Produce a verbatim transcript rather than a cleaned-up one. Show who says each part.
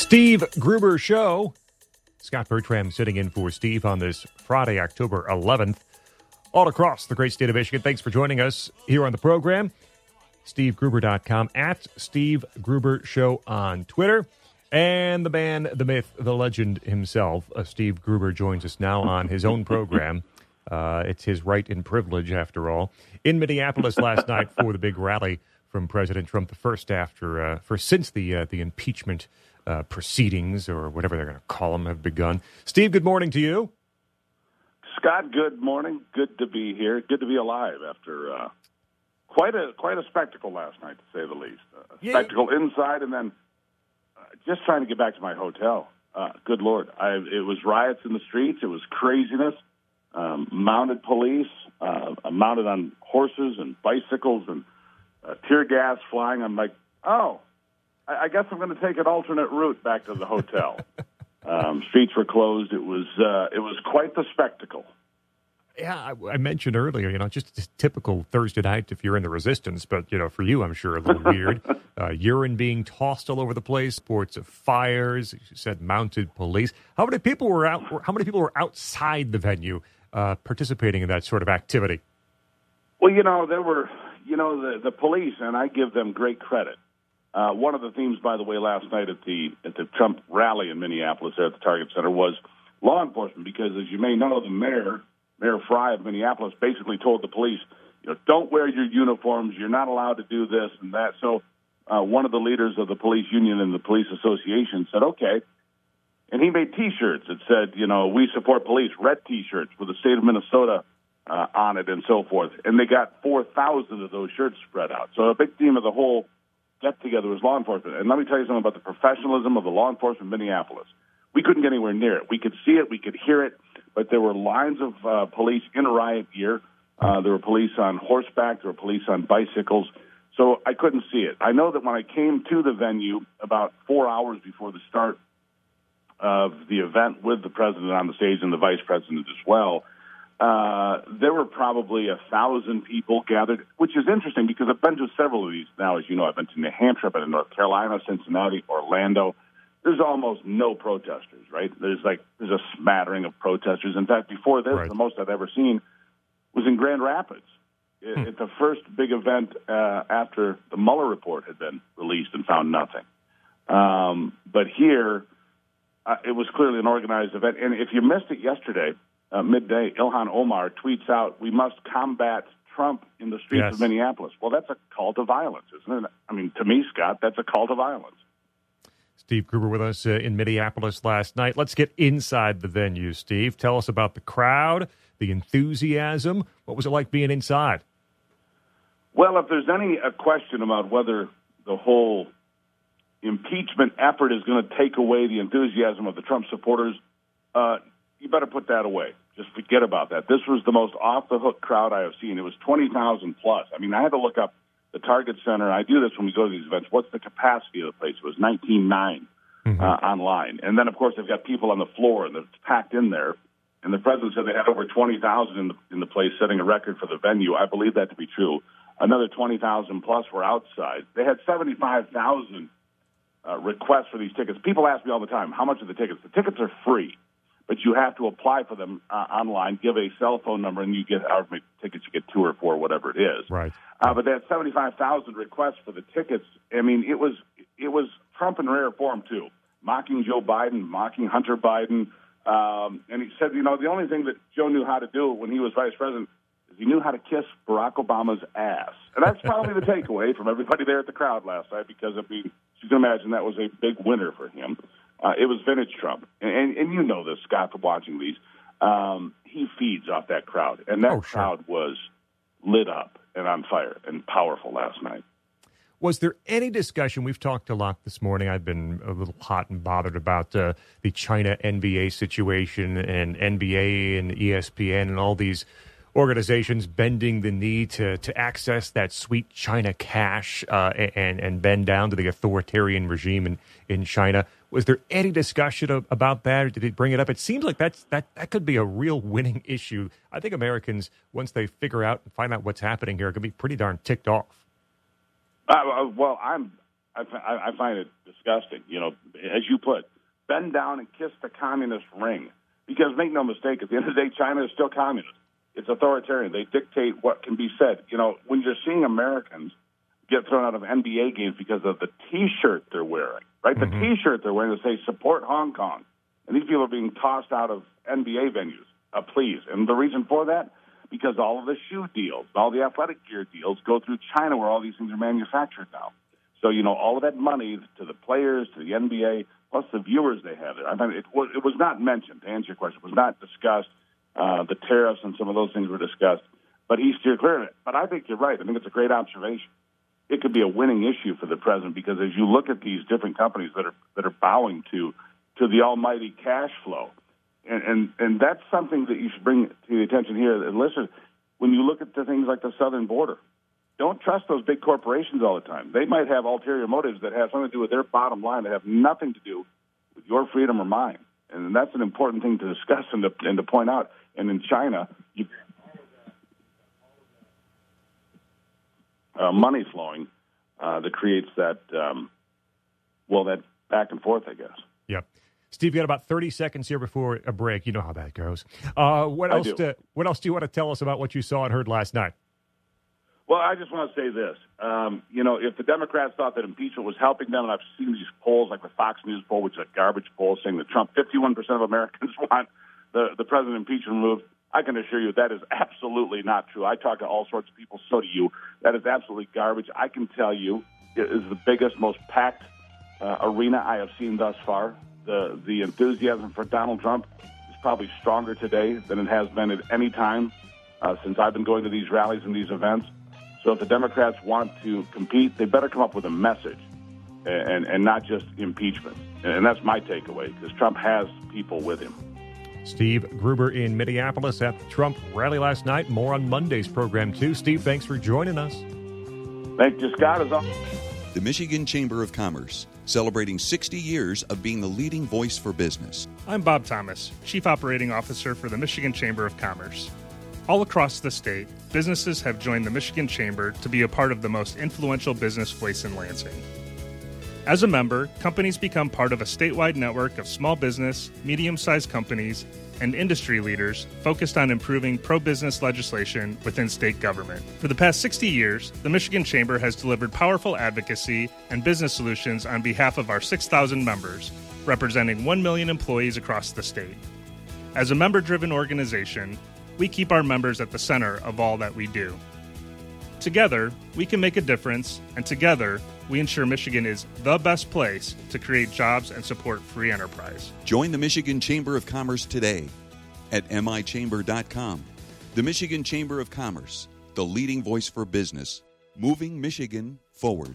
Speaker 1: Steve Gruber Show. Scott Bertram sitting in for Steve on this Friday, October eleventh. All across the great state of Michigan. Thanks for joining us here on the program. Steve Gruber dot com, at Steve Gruber Show on Twitter. And the man, the myth, the legend himself, uh, Steve Gruber, joins us now on his own program. Uh, it's his right and privilege, after all. In Minneapolis last night for the big rally from President Trump, the first after, uh, for since the uh, the impeachment uh, proceedings, or whatever they're going to call them, have begun. Steve, good morning to you.
Speaker 2: Scott, good morning. Good to be here. Good to be alive after uh, quite a quite a spectacle last night, to say the least. A
Speaker 1: yeah.
Speaker 2: spectacle inside, and then uh, just trying to get back to my hotel. Uh, good Lord. I, it was riots in the streets. It was craziness. Um, mounted police, uh, mounted on horses and bicycles, and uh, tear gas flying. I'm like, oh, I, I guess I'm going to take an alternate route back to the hotel. um, streets were closed. It was uh, it was quite the spectacle.
Speaker 1: Yeah, I, I mentioned earlier, you know, just a typical Thursday night if you're in the resistance, but, you know, for you, I'm sure a little weird. Uh, urine being tossed all over the place, reports of fires, you said mounted police. How many people were out? How many people were outside the venue uh, participating in that sort of activity?
Speaker 2: Well, you know, there were, you know, the, the police, and I give them great credit. Uh, one of the themes, by the way, last night at the at the Trump rally in Minneapolis there at the Target Center was law enforcement, because, as you may know, the mayor, Mayor Frey of Minneapolis, basically told the police, you know, don't wear your uniforms. You're not allowed to do this and that. So uh, one of the leaders of the police union and the police association said, okay. And he made T-shirts that said, you know, we support police, red T-shirts with the state of Minnesota uh, on it and so forth. And they got four thousand of those shirts spread out. So a big theme of the whole get-together was law enforcement. And let me tell you something about the professionalism of the law enforcement in Minneapolis. We couldn't get anywhere near it. We could see it. We could hear it. But there were lines of uh, police in riot gear. Uh, there were police on horseback. There were police on bicycles. So I couldn't see it. I know that when I came to the venue about four hours before the start of the event with the president on the stage and the vice president as well, uh, there were probably a thousand people gathered, which is interesting because I've been to several of these now. As you know, I've been to New Hampshire, I've been to North Carolina, Cincinnati, Orlando. There's almost no protesters, right? There's like there's a smattering of protesters. In fact, before this, right. the most I've ever seen was in Grand Rapids. It, hmm. It's the first big event uh, after the Mueller report had been released and found nothing. Um, but here, uh, it was clearly an organized event. And if you missed it yesterday, uh, midday, Ilhan Omar tweets out, "We must combat Trump in the streets
Speaker 1: yes.
Speaker 2: of Minneapolis." Well, that's a call to violence, isn't it? I mean, to me, Scott, that's a call to violence.
Speaker 1: Steve Gruber with us uh, in Minneapolis last night. Let's get inside the venue, Steve. Tell us about the crowd, the enthusiasm. What was it like being inside?
Speaker 2: Well, if there's any a question about whether the whole impeachment effort is going to take away the enthusiasm of the Trump supporters, uh, you better put that away. Just forget about that. This was the most off-the-hook crowd I have seen. It was twenty thousand plus. I mean, I had to look up the Target Center. I do this when we go to these events. What's the capacity of the place? It was nineteen point nine mm-hmm. uh, online. And then, of course, they've got people on the floor, and it's packed in there. And the president said they had over twenty thousand in the, in the place, setting a record for the venue. I believe that to be true. Another twenty thousand plus were outside. They had seventy-five thousand uh, requests for these tickets. People ask me all the time, how much are the tickets? The tickets are free, but you have to apply for them uh, online, give a cell phone number, and you get however many tickets you get, two or four, whatever it is.
Speaker 1: Right.
Speaker 2: Uh, but they had seventy-five thousand requests for the tickets. I mean, it was it was Trump in rare form, too, mocking Joe Biden, mocking Hunter Biden. Um, and he said, you know, the only thing that Joe knew how to do when he was vice president is he knew how to kiss Barack Obama's ass. And that's probably the takeaway from everybody there at the crowd last night, because I mean, you can imagine that was a big winner for him. Uh, it was vintage Trump. And, and, and you know this, Scott, from watching these. Um, he feeds off that crowd. And that
Speaker 1: oh, sure.
Speaker 2: crowd was lit up and on fire and powerful last night.
Speaker 1: Was there any discussion? We've talked a lot this morning. I've been a little hot and bothered about uh, the China N B A situation, and N B A and E S P N and all these organizations bending the knee to, to access that sweet China cash uh, and, and bend down to the authoritarian regime in, in China. Was there any discussion of, about that, or did it bring it up? It seems like that's, that, that could be a real winning issue. I think Americans, once they figure out and find out what's happening here, could be pretty darn ticked off.
Speaker 2: Uh, well, I'm I, I, I find it disgusting. You know, as you put, bend down and kiss the communist ring. Because make no mistake, at the end of the day, China is still communist. It's authoritarian. They dictate what can be said. You know, when you're seeing Americans get thrown out of N B A games because of the T-shirt they're wearing, right? Mm-hmm. The T-shirt they're wearing that say support Hong Kong. And these people are being tossed out of N B A venues. Uh, please. And the reason for that? Because all of the shoe deals, all the athletic gear deals go through China where all these things are manufactured now. So, you know, all of that money to the players, to the N B A, plus the viewers they have there. I mean, it was, it was not mentioned, to answer your question. It was not discussed. Uh, the tariffs and some of those things were discussed. But he steered clear of it. But I think you're right. I think it's a great observation. It could be a winning issue for the president because as you look at these different companies that are that are bowing to to the almighty cash flow, and, and, and that's something that you should bring to the attention here. And listen, when you look at the things like the southern border, don't trust those big corporations all the time. They might have ulterior motives that have something to do with their bottom line that have nothing to do with your freedom or mine. And that's an important thing to discuss and to, and to point out. And in China, you, uh, money flowing uh, that creates that, um, well, that back and forth, I guess.
Speaker 1: Yep. Steve, you got about thirty seconds here before a break. You know how that goes. Uh, what else? Do. To, what else do you want to tell us about what you saw and heard last night?
Speaker 2: Well, I just want to say this. Um, you know, if the Democrats thought that impeachment was helping them, and I've seen these polls, like the Fox News poll, which is a garbage poll, saying that Trump, fifty-one percent of Americans want the, the president impeachment removed, I can assure you that is absolutely not true. I talk to all sorts of people, so do you. That is absolutely garbage. I can tell you it is the biggest, most packed uh, arena I have seen thus far. The, the enthusiasm for Donald Trump is probably stronger today than it has been at any time uh, since I've been going to these rallies and these events. So if the Democrats want to compete, they better come up with a message and, and not just impeachment. And that's my takeaway, because Trump has people with him.
Speaker 1: Steve Gruber in Minneapolis at the Trump rally last night. More on Monday's program, too. Steve, thanks for joining us.
Speaker 2: Thank you, Scott. As always.
Speaker 3: The Michigan Chamber of Commerce, celebrating sixty years of being the leading voice for business.
Speaker 4: I'm Bob Thomas, Chief Operating Officer for the Michigan Chamber of Commerce. All across the state, businesses have joined the Michigan Chamber to be a part of the most influential business voice in Lansing. As a member, companies become part of a statewide network of small business, medium-sized companies, and industry leaders focused on improving pro-business legislation within state government. For the past sixty years, the Michigan Chamber has delivered powerful advocacy and business solutions on behalf of our six thousand members, representing one million employees across the state. As a member-driven organization, we keep our members at the center of all that we do. Together, we can make a difference, and together, we ensure Michigan is the best place to create jobs and support free enterprise.
Speaker 3: Join the Michigan Chamber of Commerce today at m i chamber dot com. The Michigan Chamber of Commerce, the leading voice for business, moving Michigan forward.